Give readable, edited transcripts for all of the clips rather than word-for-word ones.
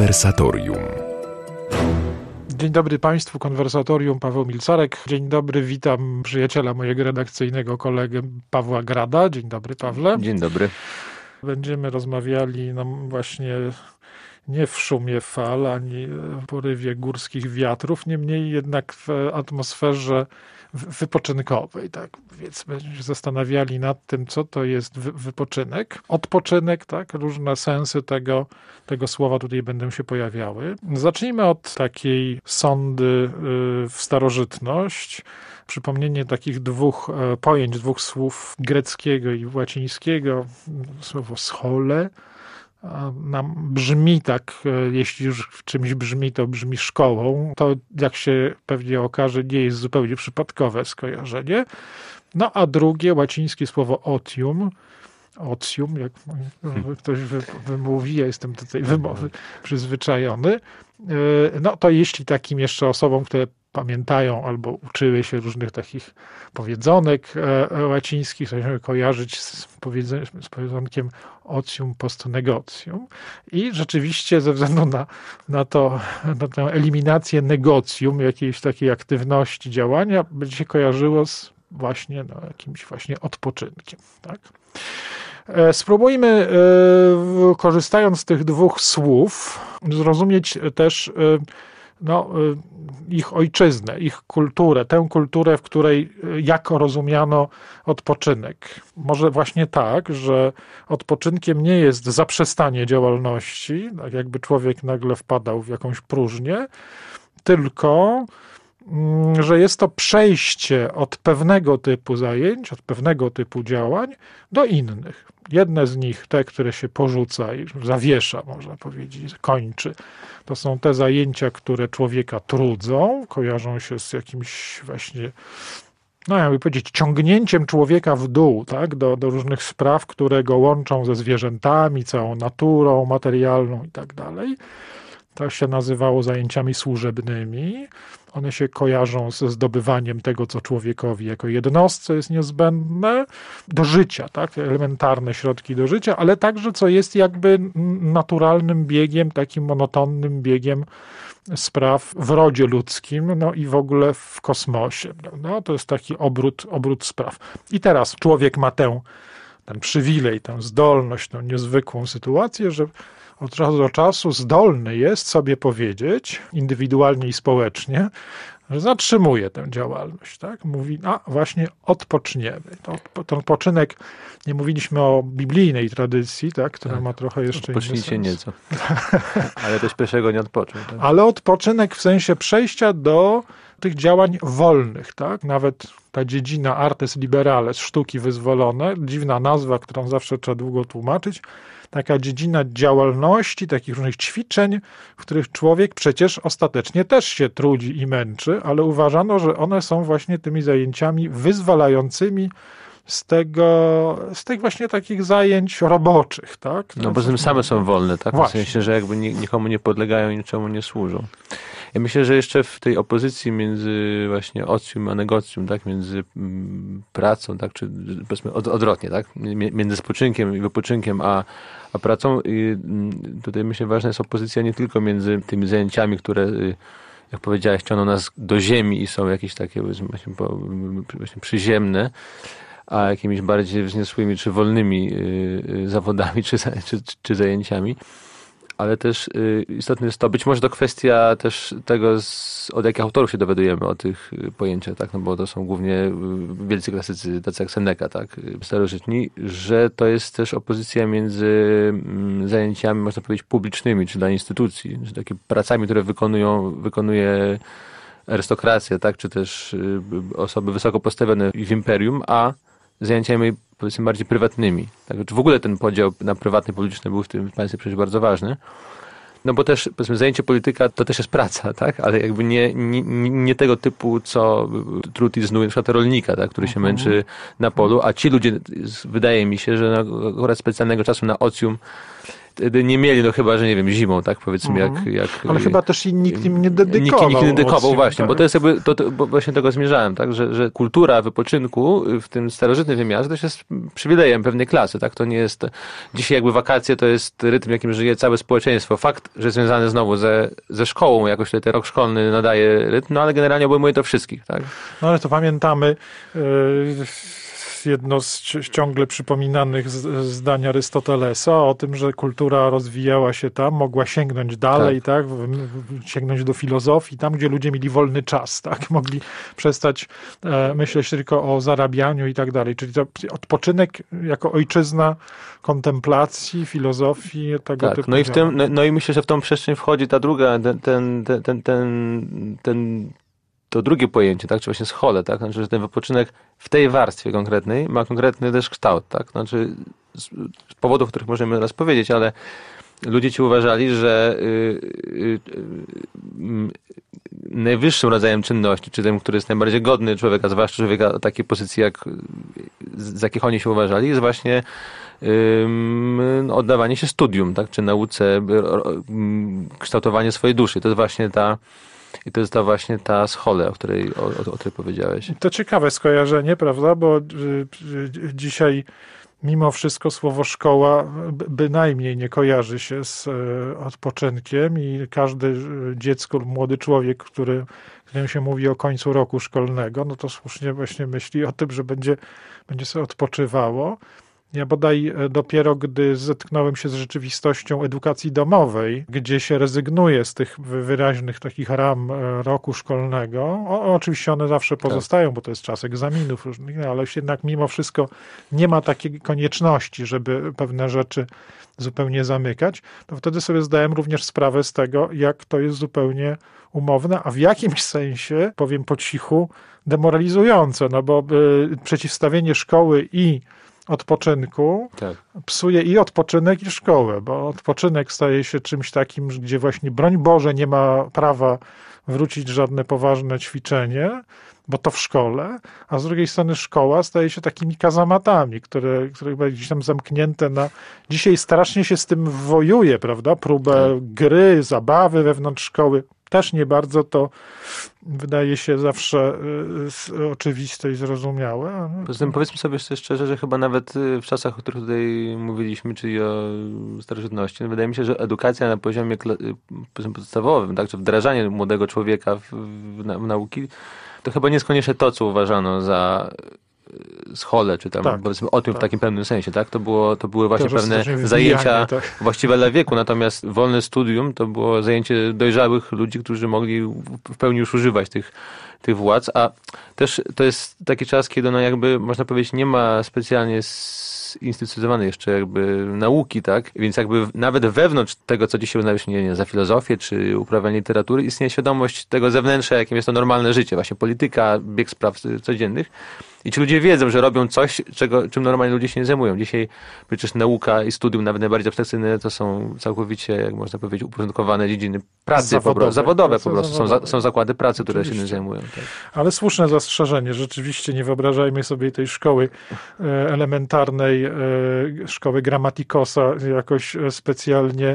Konwersatorium. Dzień dobry Państwu, Konwersatorium, Paweł Milcarek. Dzień dobry, witam przyjaciela mojego redakcyjnego, kolegę Pawła Grada. Dzień dobry, Pawle. Dzień dobry. Będziemy rozmawiali właśnie nie w szumie fal, ani w porywie górskich wiatrów, niemniej jednak w atmosferze wypoczynkowej, tak? Więc będziemy się zastanawiali nad tym, co to jest wypoczynek. Odpoczynek, tak? Różne sensy tego słowa tutaj będą się pojawiały. Zacznijmy od takiej sondy w starożytność. Przypomnienie takich dwóch pojęć, dwóch słów greckiego i łacińskiego. Słowo schole nam brzmi tak, jeśli już w czymś brzmi, to brzmi szkołą. To, jak się pewnie okaże, nie jest zupełnie przypadkowe skojarzenie. No a drugie, łacińskie słowo otium, jak ktoś wymówi, ja jestem do tej wymowy przyzwyczajony. No to jeśli takim jeszcze osobom, które pamiętają albo uczyły się różnych takich powiedzonek łacińskich, to się kojarzyć z powiedzonkiem otium post negocium. I rzeczywiście ze względu na tę eliminację negocjum, jakiejś takiej aktywności działania, będzie się kojarzyło z właśnie jakimś właśnie odpoczynkiem. Tak? Spróbujmy, korzystając z tych dwóch słów, zrozumieć też ich ojczyznę, ich kulturę, tę kulturę, w której jak rozumiano odpoczynek. Może właśnie tak, że odpoczynkiem nie jest zaprzestanie działalności, tak jakby człowiek nagle wpadał w jakąś próżnię, tylko że jest to przejście od pewnego typu zajęć, od pewnego typu działań do innych. Jedne z nich, te, które się porzuca i zawiesza, można powiedzieć, kończy. To są te zajęcia, które człowieka trudzą, kojarzą się z jakimś właśnie, jakby powiedzieć, ciągnięciem człowieka w dół, tak, do różnych spraw, które go łączą ze zwierzętami, całą naturą materialną i tak dalej. To się nazywało zajęciami służebnymi. One się kojarzą ze zdobywaniem tego, co człowiekowi jako jednostce jest niezbędne do życia, tak? Elementarne środki do życia, ale także co jest jakby naturalnym biegiem, takim monotonnym biegiem spraw w rodzie ludzkim, i w ogóle w kosmosie. To jest taki obrót spraw. I teraz człowiek ma ten przywilej, tę zdolność, tę niezwykłą sytuację, że od czasu do czasu zdolny jest sobie powiedzieć, indywidualnie i społecznie, że zatrzymuje tę działalność. Tak? Mówi, właśnie odpoczniemy. Ten odpoczynek, nie mówiliśmy o biblijnej tradycji, tak? Która ma trochę jeszcze inny sens. Odpocznijcie nieco. Ale też pierwszego nie odpoczął. Tak? Ale odpoczynek w sensie przejścia do tych działań wolnych. Tak? Nawet ta dziedzina artes liberales, sztuki wyzwolone, dziwna nazwa, którą zawsze trzeba długo tłumaczyć, taka dziedzina działalności, takich różnych ćwiczeń, w których człowiek przecież ostatecznie też się trudzi i męczy, ale uważano, że one są właśnie tymi zajęciami wyzwalającymi z tych właśnie takich zajęć roboczych. Tak? Bo tym same są wolne, tak? Właśnie. W sensie, że jakby nikomu nie podlegają i niczemu nie służą. Ja myślę, że jeszcze w tej opozycji między właśnie otium a negocjum, tak, między pracą, tak, czy powiedzmy odwrotnie, tak, między spoczynkiem i wypoczynkiem a pracą, i tutaj myślę, ważna jest opozycja nie tylko między tymi zajęciami, które, jak powiedziałeś, ciągną nas do ziemi i są jakieś takie właśnie przyziemne, a jakimiś bardziej wzniosłymi czy wolnymi zawodami czy zajęciami. Ale też istotne jest to, być może to kwestia też tego, od jakich autorów się dowiadujemy o tych pojęciach, tak? Bo to są głównie wielcy klasycy, tacy jak Seneca, tak? Starożytni, że to jest też opozycja między zajęciami, można powiedzieć, publicznymi, czy dla instytucji, czy takimi pracami, które wykonuje arystokracja, tak? Czy też osoby wysoko postawione w imperium, a zajęciami, powiedzmy, bardziej prywatnymi. Tak? W ogóle ten podział na prywatny i publiczny był w tym państwie przecież bardzo ważny. Bo też, powiedzmy, zajęcie polityka to też jest praca, tak? Ale jakby nie tego typu, co trud i znój na przykład rolnika, tak? Który się męczy na polu, a ci ludzie, wydaje mi się, że akurat specjalnego czasu na otium wtedy nie mieli, no chyba, że nie wiem, zimą, tak powiedzmy, jak ale chyba też nikt im nie dedykował. Nikt nie dedykował, właśnie, tak. bo to jest jakby, bo właśnie tego zmierzałem, tak, że kultura wypoczynku w tym starożytnym wymiarze też jest przywilejem pewnej klasy, tak, to nie jest, dzisiaj jakby wakacje to jest rytm, jakim żyje całe społeczeństwo. Fakt, że związany znowu ze szkołą, jakoś tutaj ten rok szkolny nadaje rytm, no ale generalnie obejmuje to wszystkich, tak. No ale to pamiętamy jedno z ciągle przypominanych zdań Arystotelesa o tym, że kultura rozwijała się tam, mogła sięgnąć dalej, tak. Sięgnąć do filozofii, tam gdzie ludzie mieli wolny czas, tak, mogli przestać myśleć tylko o zarabianiu i tak dalej, czyli to odpoczynek jako ojczyzna kontemplacji, filozofii, tego typu. No i myślę, że w tą przestrzeń wchodzi ta druga, to drugie pojęcie, tak, czy właśnie schole, tak, znaczy, że ten wypoczynek w tej warstwie konkretnej ma konkretny też kształt, tak, znaczy z powodów, o których możemy teraz powiedzieć, ale ludzie ci uważali, że najwyższym rodzajem czynności, czy tym, który jest najbardziej godny człowieka, zwłaszcza człowieka o takiej pozycji, z jakich oni się uważali, jest właśnie oddawanie się studium, tak, czy nauce, kształtowanie swojej duszy. To jest właśnie ta schole, o której powiedziałeś. To ciekawe skojarzenie, prawda, bo dzisiaj mimo wszystko słowo szkoła bynajmniej nie kojarzy się z odpoczynkiem i każde dziecko lub młody człowiek, którym się mówi o końcu roku szkolnego, no to słusznie właśnie myśli o tym, że będzie sobie odpoczywało. Ja bodaj dopiero gdy zetknąłem się z rzeczywistością edukacji domowej, gdzie się rezygnuje z tych wyraźnych takich ram roku szkolnego, oczywiście one zawsze pozostają, bo to jest czas egzaminów różnych, ale jednak mimo wszystko nie ma takiej konieczności, żeby pewne rzeczy zupełnie zamykać, to wtedy sobie zdałem również sprawę z tego, jak to jest zupełnie umowne, a w jakimś sensie, powiem po cichu, demoralizujące, no bo przeciwstawienie szkoły i odpoczynku psuje i odpoczynek, i szkołę, bo odpoczynek staje się czymś takim, gdzie właśnie broń Boże nie ma prawa wrócić żadne poważne ćwiczenie, bo to w szkole, a z drugiej strony szkoła staje się takimi kazamatami, które gdzieś tam zamknięte na... Dzisiaj strasznie się z tym wojuje, prawda? Próbę gry, zabawy wewnątrz szkoły. Też nie bardzo to wydaje się zawsze oczywiste i zrozumiałe. Poza tym powiedzmy sobie szczerze, że chyba nawet w czasach, o których tutaj mówiliśmy, czyli o starożytności, wydaje mi się, że edukacja na poziomie podstawowym, tak, czy wdrażanie młodego człowieka w nauki, to chyba nie jest koniecznie to, co uważano za schole, czy tam powiedzmy o tym w takim pewnym sensie, tak? To były właśnie pewne zajęcia właściwe dla wieku, natomiast wolne studium to było zajęcie dojrzałych ludzi, którzy mogli w pełni już używać tych władz, a też to jest taki czas, kiedy no jakby można powiedzieć nie ma specjalnie zinstytucjonowanej jeszcze jakby nauki, tak? Więc jakby nawet wewnątrz tego, co dzisiaj uznaje się, nie wiem, za filozofię, czy uprawianie literatury, istnieje świadomość tego zewnętrza, jakim jest to normalne życie, właśnie polityka, bieg spraw codziennych. I ci ludzie wiedzą, że robią coś, czym normalnie ludzie się nie zajmują. Dzisiaj przecież nauka i studium, nawet najbardziej abstrakcyjne, to są całkowicie, jak można powiedzieć, uporządkowane dziedziny pracy, zawodowe po prostu. Są zakłady pracy, które się tym zajmują. Tak. Ale słuszne zastrzeżenie. Rzeczywiście nie wyobrażajmy sobie tej szkoły elementarnej, szkoły Grammatikosa jakoś specjalnie,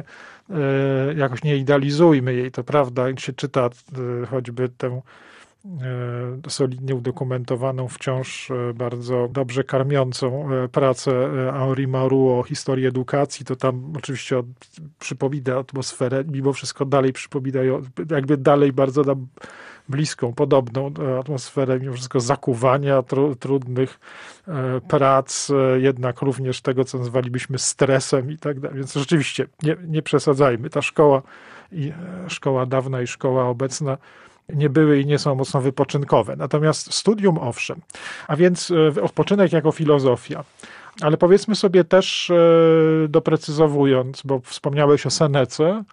jakoś nie idealizujmy jej. To prawda, jak się czyta choćby tę solidnie udokumentowaną, wciąż bardzo dobrze karmiącą pracę Henri Marou o historii edukacji, to tam oczywiście przypomina atmosferę, mimo wszystko dalej przypomina, jakby dalej bardzo bliską, podobną atmosferę, mimo wszystko zakuwania, trudnych prac, jednak również tego, co nazwalibyśmy stresem i tak dalej. Więc rzeczywiście nie przesadzajmy. Ta szkoła dawna i szkoła obecna nie były i nie są mocno wypoczynkowe. Natomiast studium owszem. A więc odpoczynek jako filozofia. Ale powiedzmy sobie też, doprecyzowując, bo wspomniałeś o Senece,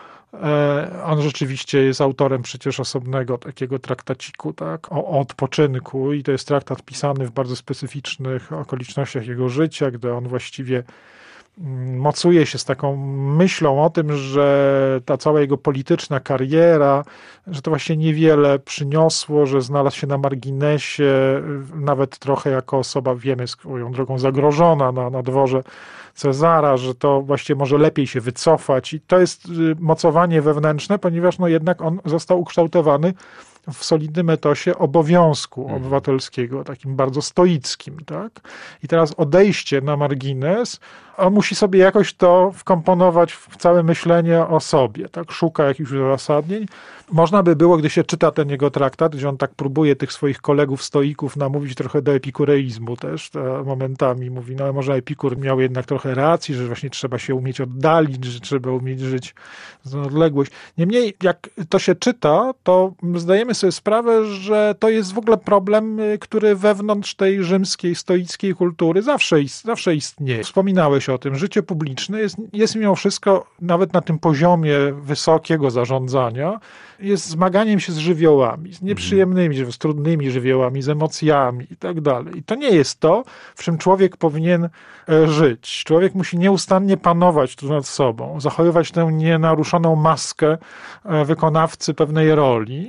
on rzeczywiście jest autorem przecież osobnego takiego traktaciku, tak, o odpoczynku i to jest traktat pisany w bardzo specyficznych okolicznościach jego życia, gdy on właściwie mocuje się z taką myślą o tym, że ta cała jego polityczna kariera, że to właśnie niewiele przyniosło, że znalazł się na marginesie, nawet trochę jako osoba, wiemy, swoją drogą zagrożona na dworze Cezara, że to właściwie może lepiej się wycofać i to jest mocowanie wewnętrzne, ponieważ no jednak on został ukształtowany w solidnym etosie obowiązku obywatelskiego, takim bardzo stoickim, tak? I teraz odejście na margines, on musi sobie jakoś to wkomponować w całe myślenie o sobie, tak? Szuka jakichś uzasadnień. Można by było, gdy się czyta ten jego traktat, gdzie on tak próbuje tych swoich kolegów stoików namówić trochę do epikureizmu też, momentami mówi, no ale może Epikur miał jednak trochę racji, że właśnie trzeba się umieć oddalić, że trzeba umieć żyć za odległość. Niemniej, jak to się czyta, to zdajemy sobie sprawę, że to jest w ogóle problem, który wewnątrz tej rzymskiej, stoickiej kultury zawsze istnieje. Wspominałeś o tym, życie publiczne jest mimo wszystko, nawet na tym poziomie wysokiego zarządzania, jest zmaganiem się z żywiołami, z nieprzyjemnymi, z trudnymi żywiołami, z emocjami i tak dalej. I to nie jest to, w czym człowiek powinien żyć. Człowiek musi nieustannie panować tu nad sobą, zachowywać tę nienaruszoną maskę wykonawcy pewnej roli,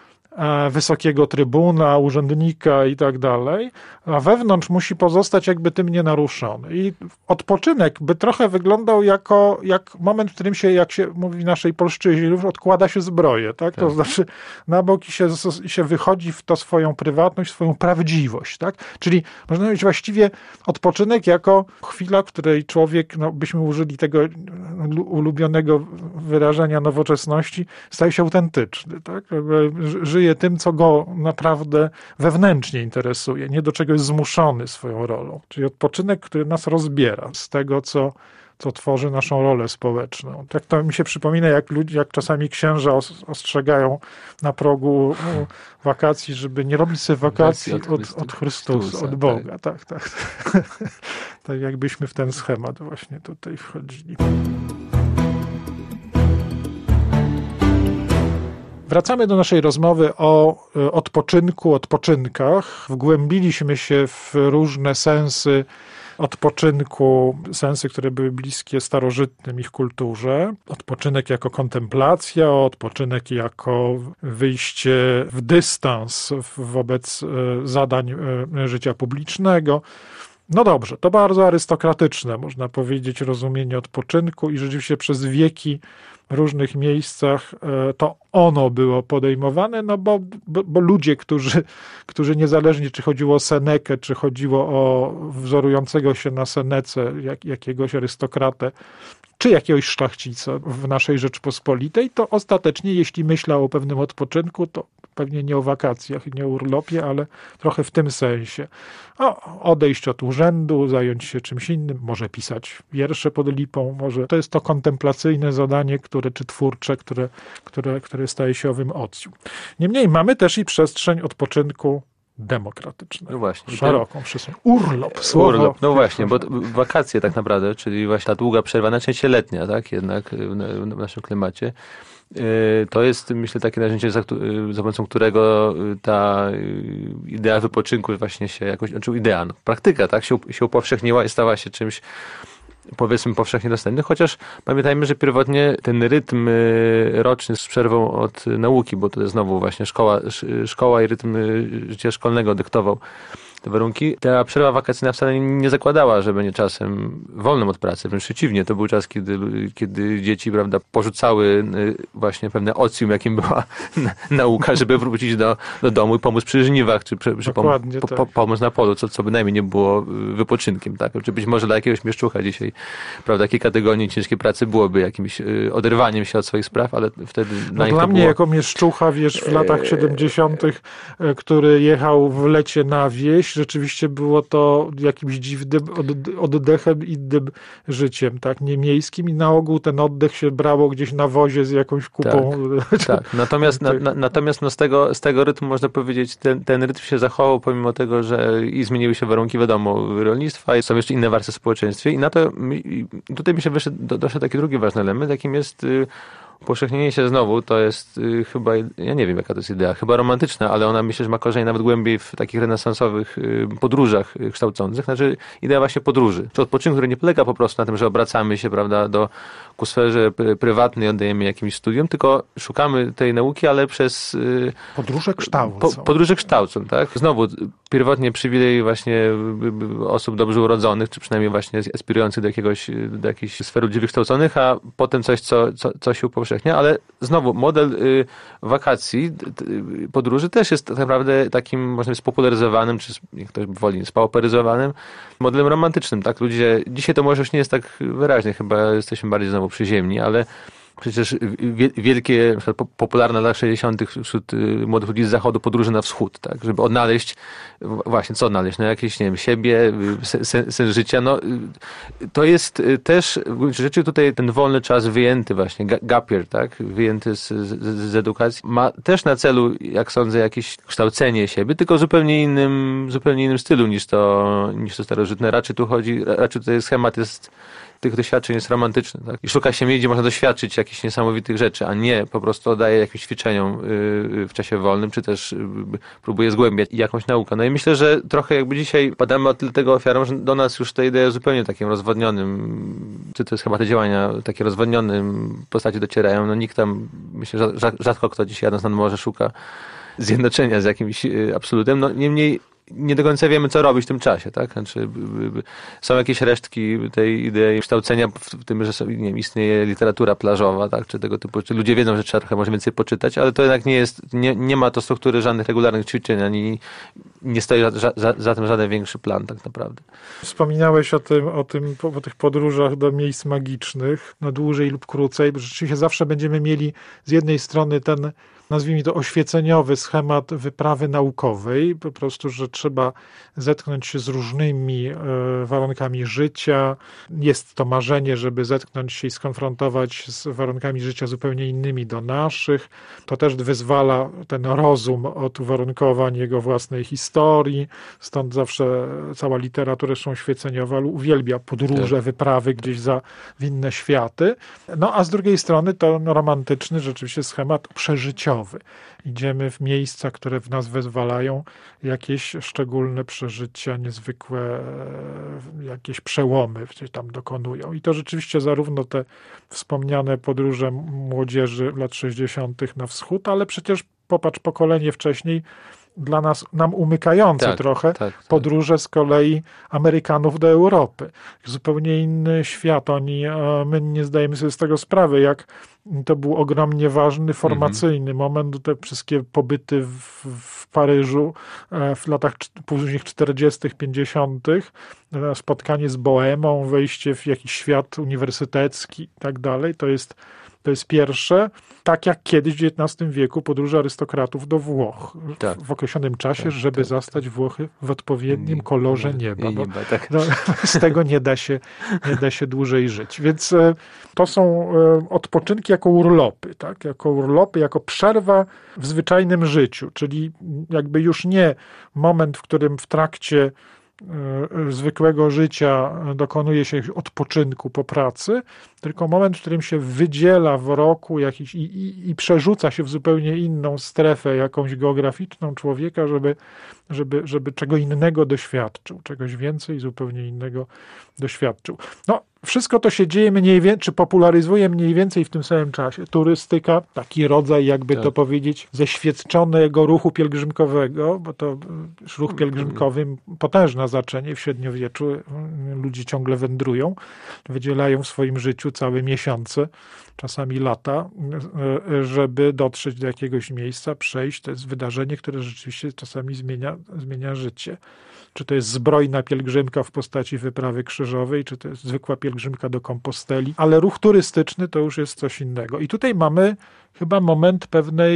wysokiego trybuna, urzędnika i tak dalej, a wewnątrz musi pozostać jakby tym nienaruszony. I odpoczynek by trochę wyglądał jak moment, w którym się, jak się mówi w naszej polszczyźnie, już odkłada się zbroję, tak? To znaczy na bok i się wychodzi w to swoją prywatność, swoją prawdziwość, tak? Czyli można powiedzieć właściwie odpoczynek jako chwila, w której człowiek, no byśmy użyli tego ulubionego wyrażenia nowoczesności, staje się autentyczny, tak? Żyje tym, co go naprawdę wewnętrznie interesuje, nie do czego jest zmuszony swoją rolą. Czyli odpoczynek, który nas rozbiera z tego, co tworzy naszą rolę społeczną. Tak to mi się przypomina, jak czasami księża ostrzegają na progu wakacji, żeby nie robić sobie wakacji od Chrystusa, od Boga. Tak. Tak jakbyśmy w ten schemat właśnie tutaj wchodzili. Wracamy do naszej rozmowy o odpoczynku, odpoczynkach. Wgłębiliśmy się w różne sensy odpoczynku, sensy, które były bliskie starożytnym ich kulturze. Odpoczynek jako kontemplacja, odpoczynek jako wyjście w dystans wobec zadań życia publicznego. No dobrze, to bardzo arystokratyczne, można powiedzieć, rozumienie odpoczynku i rzeczywiście przez wieki w różnych miejscach to ono było podejmowane, no bo ludzie, którzy niezależnie czy chodziło o Senekę, czy chodziło o wzorującego się na Senece jakiegoś arystokratę, czy jakiegoś szlachcica w naszej Rzeczpospolitej, to ostatecznie, jeśli myślał o pewnym odpoczynku, to pewnie nie o wakacjach, nie o urlopie, ale trochę w tym sensie. Odejść od urzędu, zająć się czymś innym, może pisać wiersze pod lipą, może to jest to kontemplacyjne zadanie, czy twórcze, które staje się owym ocium. Niemniej mamy też i przestrzeń odpoczynku demokratycznego. No właśnie. Szeroką przestrzeń. Urlop. No właśnie, bo wakacje tak naprawdę, czyli właśnie ta długa przerwa, najczęściej letnia, tak, jednak w naszym klimacie. To jest, myślę, takie narzędzie, za pomocą którego ta idea wypoczynku właśnie się jakoś, praktyka, tak, się upowszechniła i stała się czymś, powiedzmy, powszechnie dostępny, chociaż pamiętajmy, że pierwotnie ten rytm roczny z przerwą od nauki, bo to jest znowu właśnie szkoła i rytm życia szkolnego dyktował te warunki. Ta przerwa wakacyjna wcale nie zakładała, że będzie czasem wolnym od pracy, wręcz przeciwnie. To był czas, kiedy dzieci, prawda, porzucały właśnie pewne ocium, jakim była nauka, żeby wrócić do domu i pomóc przy żniwach, czy pomóc na polu, co bynajmniej nie było wypoczynkiem, tak? Czy być może dla jakiegoś mieszczucha dzisiaj, prawda, kilka tygodni ciężkiej pracy byłoby jakimś oderwaniem się od swoich spraw, ale wtedy dla mnie jako mieszczucha, wiesz, w latach 70., który jechał w lecie na wieś, rzeczywiście było to jakimś dziwnym oddechem, innym życiem, tak, nie miejskim i na ogół ten oddech się brało gdzieś na wozie z jakąś kupą. Tak. Natomiast z tego rytmu można powiedzieć, ten rytm się zachował pomimo tego, że i zmieniły się warunki, wiadomo, rolnictwa i są jeszcze inne warstwy w społeczeństwie i na to tutaj mi się doszedł taki drugi ważny element, jakim jest upowszechnienie się znowu to jest chyba, ja nie wiem jaka to jest idea, chyba romantyczna, ale ona myślę, że ma korzeń nawet głębiej w takich renesansowych podróżach kształcących. Znaczy idea właśnie podróży. Czy odpoczynku, który nie polega po prostu na tym, że obracamy się, prawda, ku sferze prywatnej, oddajemy jakimś studium, tylko szukamy tej nauki, ale przez... Podróże kształcą. Podróże kształcą, tak? Znowu pierwotnie przywilej właśnie osób dobrze urodzonych, czy przynajmniej właśnie aspirujących do jakiejś sfery ludzi wykształconych, a potem coś, co się upowszechnia, ale znowu model wakacji, podróży też jest tak naprawdę takim, można powiedzieć, spopularyzowanym, czy jak ktoś woli, spauperyzowanym modelem romantycznym, tak? Ludzie, dzisiaj to może już nie jest tak wyraźnie, chyba jesteśmy bardziej znowu przyziemni, ale przecież wielkie, na przykład popularne lat 60. wśród młodych ludzi z zachodu podróże na wschód, tak? Żeby odnaleźć, właśnie co odnaleźć? No jakieś, nie wiem, siebie, sens życia. No, to jest też w gruncie rzeczy tutaj ten wolny czas wyjęty właśnie, gap year, tak? Wyjęty z edukacji. Ma też na celu, jak sądzę, jakieś kształcenie siebie, tylko w zupełnie innym stylu niż to starożytne. Raczej tutaj schemat jest tych doświadczeń jest romantyczny, tak? I szuka się miejsc, gdzie można doświadczyć jakichś niesamowitych rzeczy, a nie po prostu oddaje jakimś ćwiczeniom w czasie wolnym, czy też próbuje zgłębiać jakąś naukę. No i myślę, że trochę jakby dzisiaj padamy od tego ofiarą, że do nas już te idee zupełnie takim rozwodnionym, czy to jest chyba te działania takie rozwodnionym postaci docierają. No nikt tam, myślę, że rzadko kto dzisiaj jadąc nad morze szuka zjednoczenia z jakimś absolutem. No niemniej nie do końca wiemy, co robić w tym czasie, tak? Znaczy, są jakieś resztki tej idei kształcenia w tym, że nie wiem, istnieje literatura plażowa, tak? Czy tego typu, czy ludzie wiedzą, że trzeba trochę może więcej poczytać, ale to jednak nie jest, nie ma to struktury żadnych regularnych ćwiczeń, ani nie stoi za tym żaden większy plan tak naprawdę. Wspominałeś o tych podróżach do miejsc magicznych, no dłużej lub krócej, bo rzeczywiście zawsze będziemy mieli z jednej strony ten, nazwijmy to, oświeceniowy schemat wyprawy naukowej, po prostu, że trzeba zetknąć się z różnymi warunkami życia. Jest to marzenie, żeby zetknąć się i skonfrontować z warunkami życia zupełnie innymi do naszych. To też wyzwala ten rozum od uwarunkowań jego własnej historii. Stąd zawsze cała literatura oświeceniowa uwielbia podróże, wyprawy gdzieś w inne światy. No a z drugiej strony to romantyczny rzeczywiście schemat przeżyciowy. Idziemy w miejsca, które w nas wezwalają jakieś szczególne przeżycia, niezwykłe, jakieś przełomy się tam dokonują. I to rzeczywiście zarówno te wspomniane podróże młodzieży lat 60. na wschód, ale przecież popatrz, pokolenie wcześniej nam umykające trochę podróże z kolei Amerykanów do Europy. Zupełnie inny świat. My nie zdajemy sobie z tego sprawy, jak to był ogromnie ważny, formacyjny moment. Te wszystkie pobyty w Paryżu w latach późnych 40., 50., spotkanie z bohemą, wejście w jakiś świat uniwersytecki i tak dalej. To jest pierwsze. Tak jak kiedyś w XIX wieku podróże arystokratów do Włoch w określonym czasie, żeby zastać Włochy w odpowiednim kolorze nieba. Z tego nie da się dłużej żyć. Więc to są odpoczynki jako urlopy, tak? Jako przerwa w zwyczajnym życiu, czyli jakby już nie moment, w którym w trakcie zwykłego życia dokonuje się odpoczynku po pracy, tylko moment, w którym się wydziela w roku jakiś i przerzuca się w zupełnie inną strefę jakąś geograficzną człowieka, żeby czego innego doświadczył, czegoś więcej zupełnie innego doświadczył. No, wszystko to się dzieje czy popularyzuje mniej więcej w tym samym czasie. Turystyka, taki rodzaj, jakby to powiedzieć, zeświadczonego ruchu pielgrzymkowego, bo to ruch pielgrzymkowy potężne znaczenie w średniowieczu. Ludzie ciągle wędrują, wydzielają w swoim życiu całe miesiące, czasami lata, żeby dotrzeć do jakiegoś miejsca, przejść. To jest wydarzenie, które rzeczywiście czasami zmienia życie. Czy to jest zbrojna pielgrzymka w postaci wyprawy krzyżowej, czy to jest zwykła pielgrzymka do Komposteli, ale ruch turystyczny to już jest coś innego. I tutaj mamy chyba moment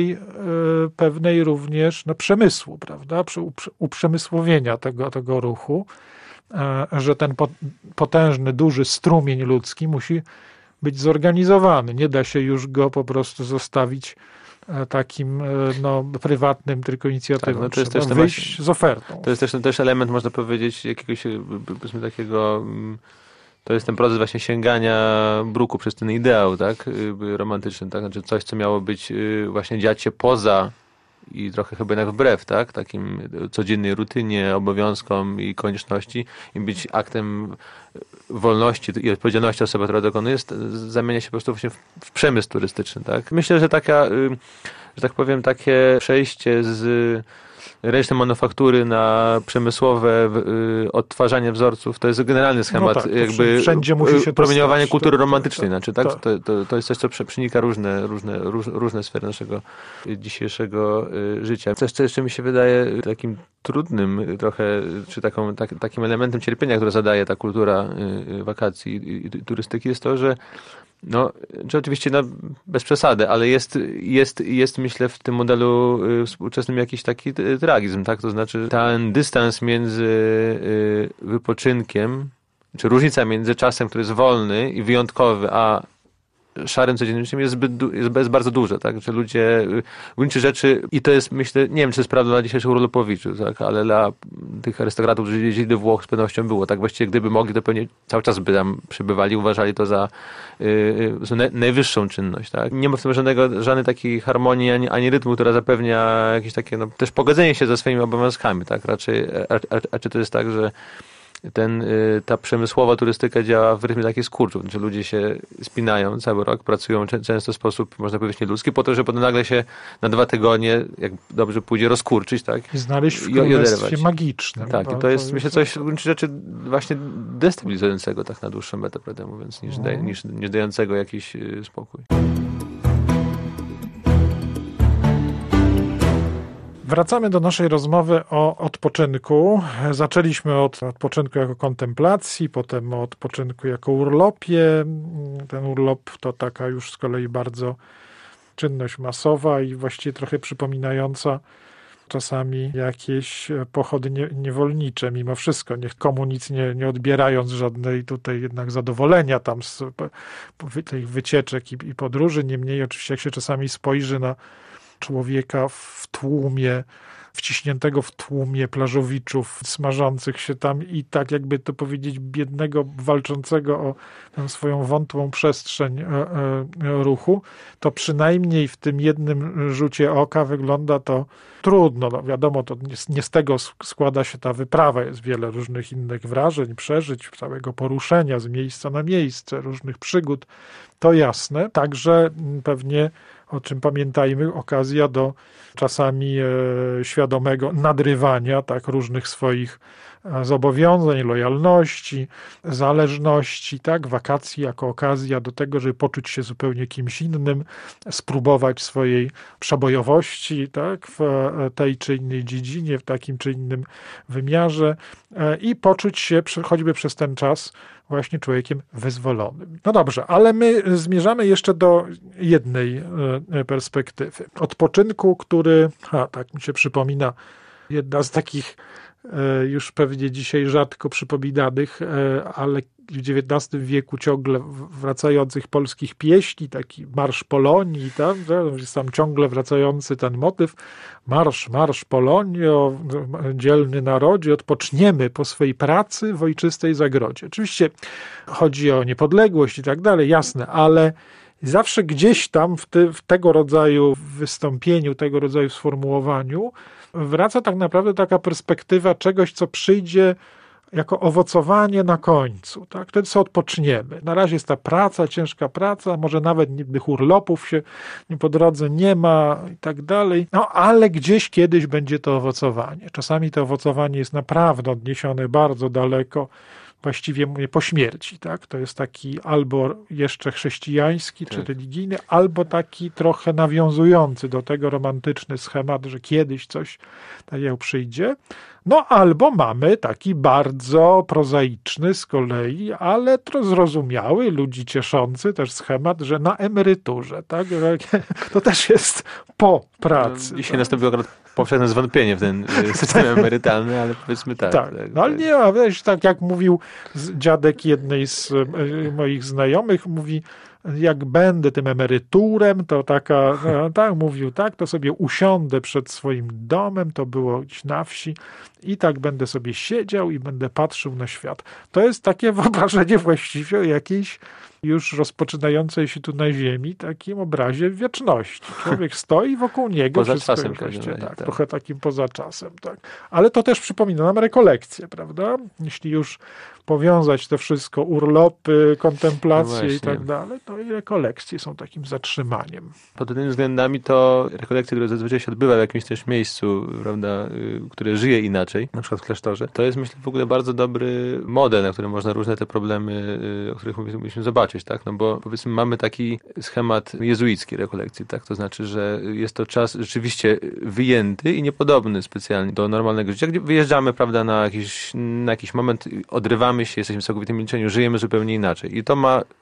pewnej również przemysłu, prawda? Uprzemysłowienia tego ruchu, że ten potężny, duży strumień ludzki musi być zorganizowany. Nie da się już go po prostu zostawić takim prywatnym tylko inicjatywą. Tak, to jest też wyjść z ofertą. To jest też element, można powiedzieć, jakiegoś, powiedzmy, takiego to jest ten proces właśnie sięgania bruku przez ten ideał, tak, romantyczny, tak, znaczy coś, co miało być, właśnie dziać się poza i trochę chyba jednak wbrew, tak, takim codziennej rutynie, obowiązkom i konieczności i być aktem wolności i odpowiedzialności osoby, która dokonuje, zamienia się po prostu właśnie w przemysł turystyczny, tak. Myślę, że że tak powiem, takie przejście z ręcznej manufaktury na przemysłowe odtwarzanie wzorców, to jest generalny schemat, no tak, jakby wszędzie musi się promieniowanie kultury tak, romantycznej. Znaczy, tak? Tak. To jest coś, co przenika różne sfery naszego dzisiejszego życia. Coś, co jeszcze mi się wydaje takim trudnym trochę, czy takim elementem cierpienia, które zadaje ta kultura wakacji i turystyki, jest to, że czy oczywiście bez przesady, ale jest myślę w tym modelu współczesnym jakiś taki tragizm, tak? To znaczy ten dystans między wypoczynkiem, czy różnica między czasem, który jest wolny i wyjątkowy, a szarym codziennym życiem jest bardzo duże, tak? Że ludzie w gruncie rzeczy, i to jest, myślę, nie wiem, czy jest prawda dla dzisiejszych urlopowiczów, tak? Ale dla tych arystokratów, którzy jeździli do Włoch, z pewnością było, tak? Właściwie gdyby mogli, to pewnie cały czas by tam przybywali, uważali to za najwyższą czynność, tak? Nie ma w tym żadnej takiej harmonii, ani rytmu, która zapewnia jakieś takie, też pogodzenie się ze swoimi obowiązkami, tak? Raczej to jest tak, że ta przemysłowa turystyka działa w rytmie takich skurczów, że ludzie się spinają cały rok, pracują często w sposób, można powiedzieć, nieludzki, po to, żeby potem nagle się na 2 tygodnie, jak dobrze pójdzie, rozkurczyć, tak? I znaleźć w królestwie magicznym. Tak, i to jest, myślę, coś w gruncie rzeczy właśnie destabilizującego tak na dłuższą metę, prawdę mówiąc, niż dającego jakiś spokój. Wracamy do naszej rozmowy o odpoczynku. Zaczęliśmy od odpoczynku jako kontemplacji, potem o odpoczynku jako urlopie. Ten urlop to taka już z kolei bardzo czynność masowa i właściwie trochę przypominająca czasami jakieś pochody niewolnicze, mimo wszystko, komu nic nie odbierając żadnej tutaj jednak zadowolenia tam z tych wycieczek i podróży. Niemniej oczywiście jak się czasami spojrzy na człowieka w tłumie, wciśniętego w tłumie plażowiczów, smażących się tam i tak jakby to powiedzieć biednego, walczącego o tę swoją wątłą przestrzeń ruchu, to przynajmniej w tym jednym rzucie oka wygląda to trudno. Wiadomo, to nie z tego składa się ta wyprawa. Jest wiele różnych innych wrażeń, przeżyć, całego poruszenia z miejsca na miejsce, różnych przygód. To jasne. Także pewnie, o czym pamiętajmy, okazja do czasami świadomego nadrywania tak różnych swoich zobowiązań, lojalności, zależności, tak, wakacji jako okazja do tego, żeby poczuć się zupełnie kimś innym, spróbować swojej przebojowości, tak, w tej czy innej dziedzinie, w takim czy innym wymiarze i poczuć się choćby przez ten czas właśnie człowiekiem wyzwolonym. No dobrze, ale my zmierzamy jeszcze do jednej perspektywy. Odpoczynku, który, tak mi się przypomina, jedna z takich już pewnie dzisiaj rzadko przypominanych, ale w XIX wieku ciągle wracających polskich pieśni, taki Marsz Polonii, jest tam ciągle wracający ten motyw. Marsz Polonio, dzielny narodzie, odpoczniemy po swej pracy w ojczystej zagrodzie. Oczywiście chodzi o niepodległość i tak dalej, jasne, ale zawsze gdzieś tam w tego rodzaju wystąpieniu, tego rodzaju sformułowaniu wraca tak naprawdę taka perspektywa czegoś, co przyjdzie jako owocowanie na końcu. Tak? Wtedy sobie odpoczniemy. Na razie jest ta praca, ciężka praca, może nawet tych urlopów się po drodze nie ma i tak dalej, ale gdzieś kiedyś będzie to owocowanie. Czasami to owocowanie jest naprawdę odniesione bardzo daleko, właściwie mówię po śmierci, tak? To jest taki albo jeszcze chrześcijański czy religijny, albo taki trochę nawiązujący do tego romantyczny schemat, że kiedyś coś takiego przyjdzie. Albo mamy taki bardzo prozaiczny z kolei, ale zrozumiały, ludzi cieszący też schemat, że na emeryturze, tak? To też jest po pracy. Dzisiaj nastąpiło akurat powszechne zwątpienie w ten system emerytalny, ale powiedzmy tak. Ale nie, tak jak mówił dziadek jednej z moich znajomych, mówi, jak będę tym emeryturem, to taka, tak mówił, tak, to sobie usiądę przed swoim domem, to było gdzieś na wsi i tak będę sobie siedział i będę patrzył na świat. To jest takie wyobrażenie właściwie o jakiejś już rozpoczynającej się tu na ziemi takim obrazie wieczności. Człowiek stoi wokół niego. Poza czasem. Tak, trochę takim poza czasem. Tak. Ale to też przypomina nam rekolekcje, prawda? Jeśli już powiązać to wszystko, urlopy, kontemplacje i tak dalej, to i rekolekcje są takim zatrzymaniem. Pod tymi względami to rekolekcje, które zazwyczaj się odbywa w jakimś też miejscu, prawda, które żyje inaczej, na przykład w klasztorze, to jest, myślę, w ogóle bardzo dobry model, na którym można różne te problemy, o których mówiliśmy, zobaczyć, tak? No bo powiedzmy mamy taki schemat jezuicki rekolekcji, tak? To znaczy, że jest to czas rzeczywiście wyjęty i niepodobny specjalnie do normalnego życia, gdzie wyjeżdżamy, prawda, na jakiś moment, odrywamy się, jesteśmy w całkowitym milczeniu, żyjemy zupełnie inaczej. I to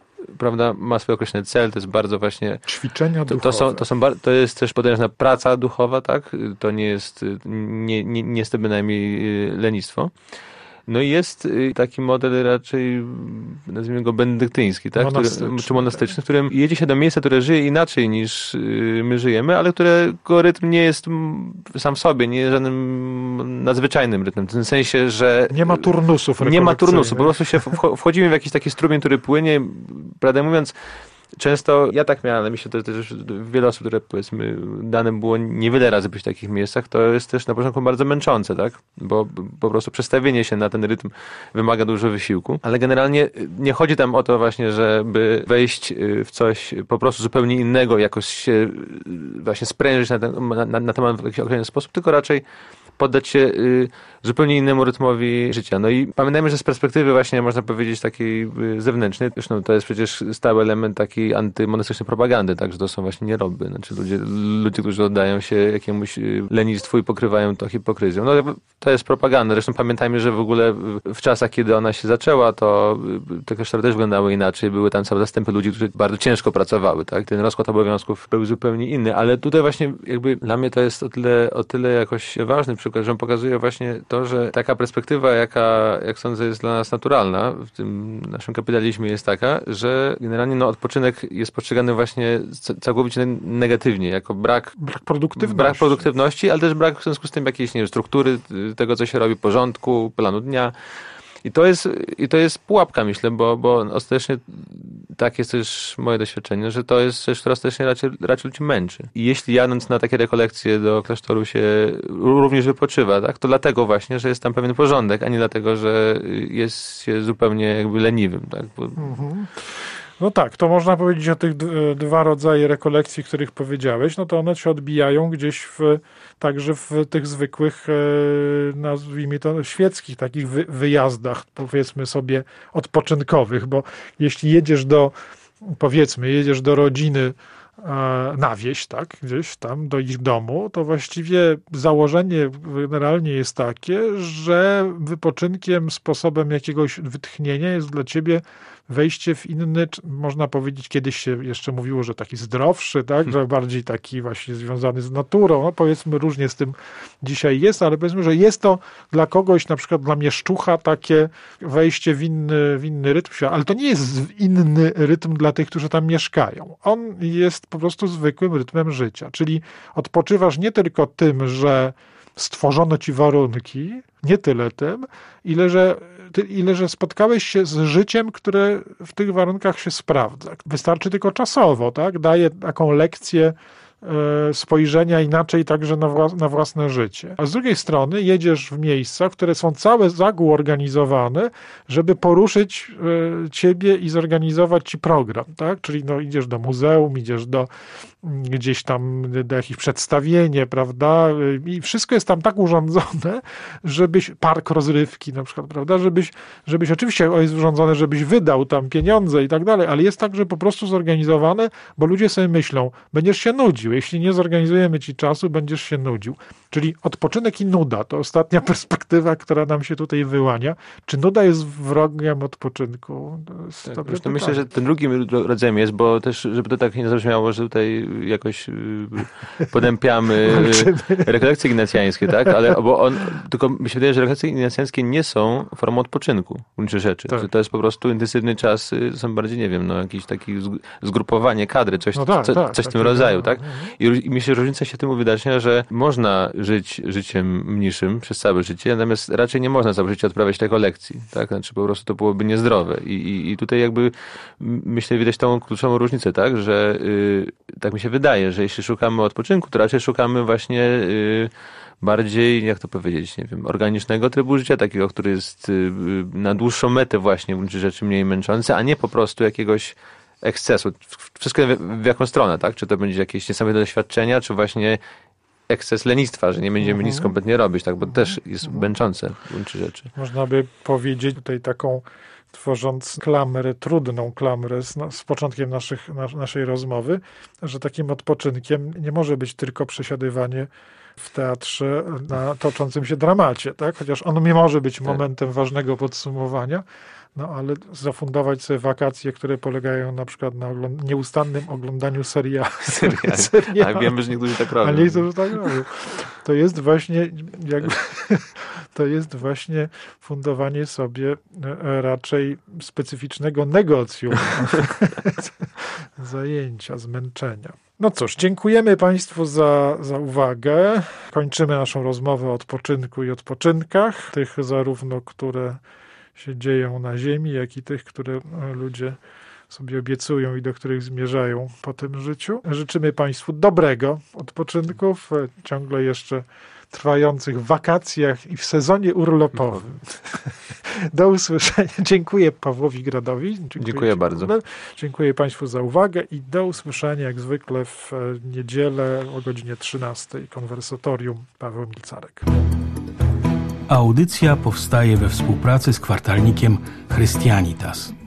ma swój określony cel, to jest bardzo właśnie... Ćwiczenia duchowe. To jest też potężna praca duchowa, tak? To nie jest to bynajmniej lenistwo. No i jest taki model raczej, nazwijmy go benedyktyński, tak? Czy monastyczny, w którym jedzie się do miejsca, które żyje inaczej niż my żyjemy, ale którego rytm nie jest sam w sobie, nie jest żadnym nadzwyczajnym rytmem. W tym sensie, że... Nie ma turnusów. Nie ma turnusu. Po prostu się wchodzimy w jakiś taki strumień, który płynie, prawdę mówiąc. Często ja tak miałem, ale myślę, że też wiele osób, które powiedzmy dane było niewiele razy być w takich miejscach, to jest też na początku bardzo męczące, tak? Bo po prostu przestawienie się na ten rytm wymaga dużo wysiłku, ale generalnie nie chodzi tam o to właśnie, żeby wejść w coś po prostu zupełnie innego, jakoś się właśnie sprężyć na temat w jakiś określony sposób, tylko raczej poddać się zupełnie innemu rytmowi życia. No i pamiętajmy, że z perspektywy właśnie, można powiedzieć, takiej zewnętrznej, zresztą to jest przecież stały element takiej antymonastycznej propagandy, tak, że to są właśnie nieroby. Znaczy ludzie, którzy oddają się jakiemuś lenistwu i pokrywają to hipokryzją. No to jest propaganda. Zresztą pamiętajmy, że w ogóle w czasach, kiedy ona się zaczęła, to te klasztory też wyglądały inaczej. Były tam całe zastępy ludzi, którzy bardzo ciężko pracowały, tak. Ten rozkład obowiązków był zupełnie inny, ale tutaj właśnie jakby dla mnie to jest o tyle jakoś ważny przykład, że on pokazuje właśnie to, że taka perspektywa, jak sądzę, jest dla nas naturalna w tym naszym kapitalizmie, jest taka, że generalnie odpoczynek jest postrzegany właśnie całkowicie negatywnie, jako brak produktywności, ale też brak w związku z tym jakiejś, nie wiem, struktury tego, co się robi, porządku, planu dnia. I to jest pułapka, myślę, bo ostatecznie tak jest też moje doświadczenie, że to jest rzecz, która ostatecznie raczej ludzi męczy. I jeśli jadąc na takie rekolekcje do klasztoru się również wypoczywa, tak, to dlatego właśnie, że jest tam pewien porządek, a nie dlatego, że jest się zupełnie jakby leniwym. Tak? No tak, to można powiedzieć o tych dwa rodzaje rekolekcji, których powiedziałeś, no to one się odbijają gdzieś także w tych zwykłych, nazwijmy to, świeckich takich wyjazdach, powiedzmy sobie, odpoczynkowych, bo jeśli jedziesz do rodziny na wieś, tak, gdzieś tam do ich domu, to właściwie założenie generalnie jest takie, że wypoczynkiem, sposobem jakiegoś wytchnienia jest dla ciebie wejście w inny, można powiedzieć, kiedyś się jeszcze mówiło, że taki zdrowszy, tak, że bardziej taki właśnie związany z naturą, no powiedzmy różnie z tym dzisiaj jest, ale powiedzmy, że jest to dla kogoś, na przykład dla mieszczucha, takie wejście w inny rytm, ale to nie jest inny rytm dla tych, którzy tam mieszkają. On jest po prostu zwykłym rytmem życia, czyli odpoczywasz nie tylko tym, że stworzono ci warunki, nie tyle tym, ile że spotkałeś się z życiem, które w tych warunkach się sprawdza. Wystarczy tylko czasowo, tak? Daje taką lekcję spojrzenia inaczej także na własne życie. A z drugiej strony jedziesz w miejsca, które są całe z reguły organizowane, żeby poruszyć ciebie i zorganizować ci program, tak? Czyli idziesz do muzeum, idziesz gdzieś tam do jakichś przedstawienie, prawda? I wszystko jest tam tak urządzone, żebyś, park rozrywki na przykład, prawda? Żebyś oczywiście jest urządzone, żebyś wydał tam pieniądze i tak dalej, ale jest tak, że po prostu zorganizowane, bo ludzie sobie myślą, będziesz się nudził, nudził. Jeśli nie zorganizujemy ci czasu, będziesz się nudził. Czyli odpoczynek i nuda to ostatnia perspektywa, która nam się tutaj wyłania. Czy nuda jest wrogiem odpoczynku? Tak, myślę, że ten drugim rodzajem jest, bo też, żeby to tak nie zabrzmiało, że tutaj jakoś potępiamy rekolekcje ignacjańskie, tak? Tylko mi się wydaje, że rekolekcje ignacjańskie nie są formą odpoczynku w gruncie rzeczy. Tak. To jest po prostu intensywny czas, są bardziej, nie wiem, jakiś taki zgrupowanie kadry, coś w tym rodzaju, tak? I myślę, że różnica się tym uwidacznia, że można żyć życiem mniejszym przez całe życie, natomiast raczej nie można całe życie odprawiać rekolekcji, tak? Znaczy po prostu to byłoby niezdrowe. I tutaj jakby myślę, widać tą kluczową różnicę, tak? Że tak mi się wydaje, że jeśli szukamy odpoczynku, to raczej szukamy właśnie bardziej, jak to powiedzieć, nie wiem, organicznego trybu życia, takiego, który jest na dłuższą metę właśnie w gruncie rzeczy mniej męczący, a nie po prostu jakiegoś ekscesu. Wszystko w jaką stronę, tak? Czy to będzie jakieś niesamowite doświadczenia, czy właśnie eksces lenistwa, że nie będziemy nic kompletnie robić, tak? Bo też jest męczące w gruncie rzeczy. Można by powiedzieć tutaj taką, tworząc klamrę, trudną klamrę z początkiem naszej rozmowy, że takim odpoczynkiem nie może być tylko przesiadywanie w teatrze na toczącym się dramacie, tak? Chociaż on nie może być momentem ważnego podsumowania, ale zafundować sobie wakacje, które polegają na przykład na nieustannym oglądaniu seriali. A wiemy, że niektórzy tak robią. A niektórzy tak robią. To jest właśnie to jest właśnie fundowanie sobie raczej specyficznego negocjum zajęcia, zmęczenia. No cóż, dziękujemy Państwu za uwagę. Kończymy naszą rozmowę o odpoczynku i odpoczynkach, tych zarówno, które się dzieją na ziemi, jak i tych, które ludzie sobie obiecują i do których zmierzają po tym życiu. Życzymy Państwu dobrego odpoczynku w ciągle jeszcze trwających wakacjach i w sezonie urlopowym. Do usłyszenia. Dziękuję Pawłowi Gradowi. Dziękuję bardzo. Dziękuję Państwu za uwagę i do usłyszenia jak zwykle w niedzielę o godzinie 13:00. Konwersatorium, Paweł Milcarek. Audycja powstaje we współpracy z kwartalnikiem Christianitas.